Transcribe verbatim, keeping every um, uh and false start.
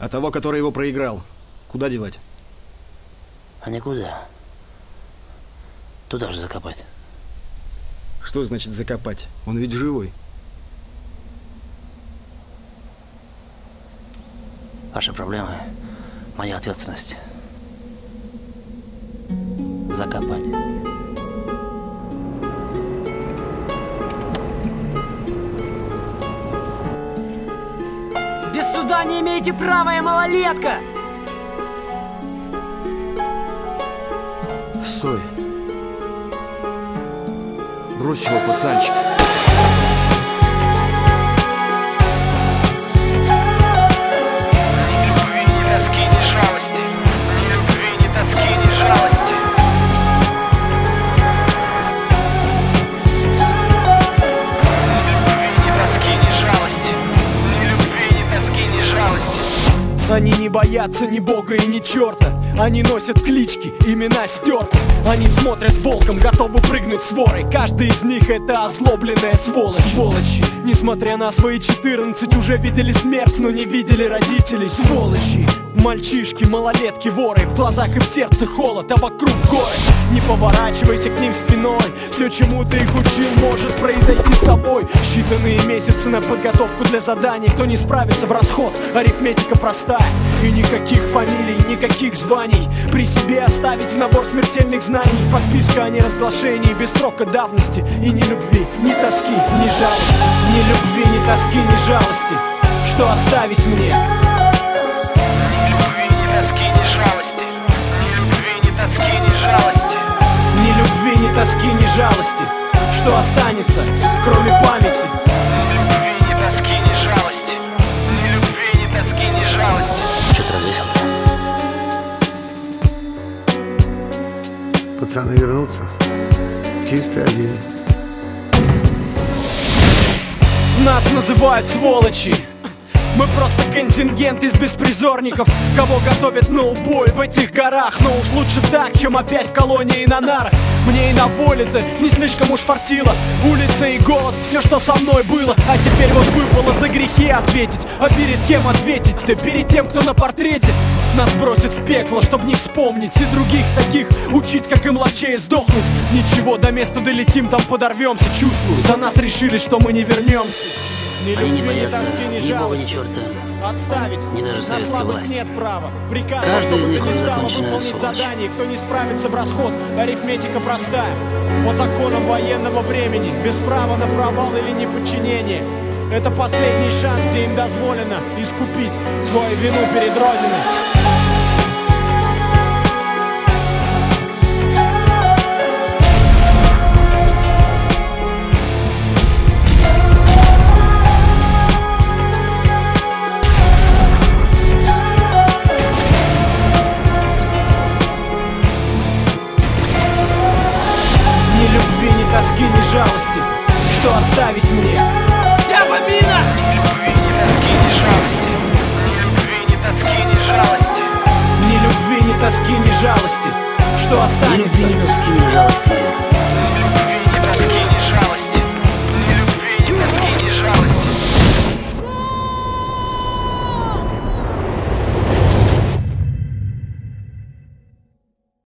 А того, который его проиграл, куда девать? А никуда. Туда же закопать. Что значит закопать? Он ведь живой. Ваши проблемы — моя ответственность. Закопать. Без суда не имеете права, я малолетка! Стой. Брось его, пацанчик. Они не боятся ни бога и ни черта. Они носят клички, имена стерты. Они смотрят волком, готовы прыгнуть с ворой. Каждый из них это озлобленная сволочь. Сволочи, несмотря на свои четырнадцать, уже видели смерть, но не видели родителей. Сволочи, мальчишки, малолетки, воры. В глазах и в сердце холод, а вокруг горы. Не поворачивайся к ним спиной. Все, чему ты их учил, может произойти с тобой. Считанные месяцы на подготовку для заданий. Кто не справится в расход, арифметика простая. И никаких фамилий, никаких званий. При себе оставить набор смертельных знаний. Подписка о неразглашении без срока давности. И ни любви, ни тоски, ни жалости. Ни любви, ни тоски, ни жалости. Что оставить мне? Ни любви, ни тоски, ни жалости. Ни любви, ни тоски, ни жалости. Ни любви, ни тоски, ни жалости. Что останется, кроме памяти? Ни любви, ни тоски, ни жалости. Ни любви, ни тоски, ни жалости. Что ты развесил-то? Пацаны вернутся. Чистый один. Нас называют сволочи. Мы просто контингент из беспризорников, кого готовят на убой в этих горах. Но уж лучше так, чем опять в колонии на нарах. Мне и на воле-то не слишком уж фартило. Улица и голод, все, что со мной было. А теперь вот выпало за грехи ответить. А перед кем ответить-то? Перед тем, кто на портрете. Нас бросят в пекло, чтоб не вспомнить. И других таких учить, как и младшее, сдохнуть. Ничего, до места долетим, там подорвемся. Чувствую, за нас решили, что мы не вернемся. Ни Они не любви, ни боятся тоски, ни ни бога, ни жалости. черта. Отставить. Ни даже На советской слабость власти. нет права. Приказ, Каждый из чтобы них ты не стала законченная выполнить сволочь. задание. Кто не справится в расход, арифметика простая. По законам военного времени, без права на провал или неподчинение. Это последний шанс, где им дозволено искупить свою вину перед Родиной. Тоски, ни жалости, что оставить мне? Дяба Мина! Ни любви, ни тоски, ни жалости. Ни любви, ни тоски, ни жалости. Ни любви, ни тоски, ни жалости, что Ни останется? любви, ни тоски, ни жалости.